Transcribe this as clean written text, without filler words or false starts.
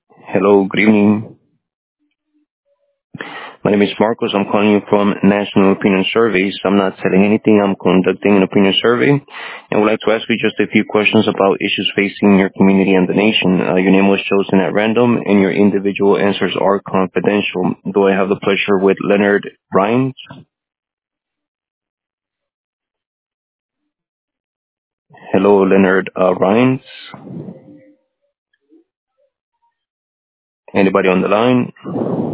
Hello, good evening. My name is Marcos. I'm calling you from National Opinion Surveys. I'm not selling anything. I'm conducting an opinion survey and would like to ask you just a few questions about issues facing your community and the nation. Your name was chosen at random and your individual answers are confidential. Do I have the pleasure with Leonard Rhines? Hello, Leonard Rhines. Anybody on the line?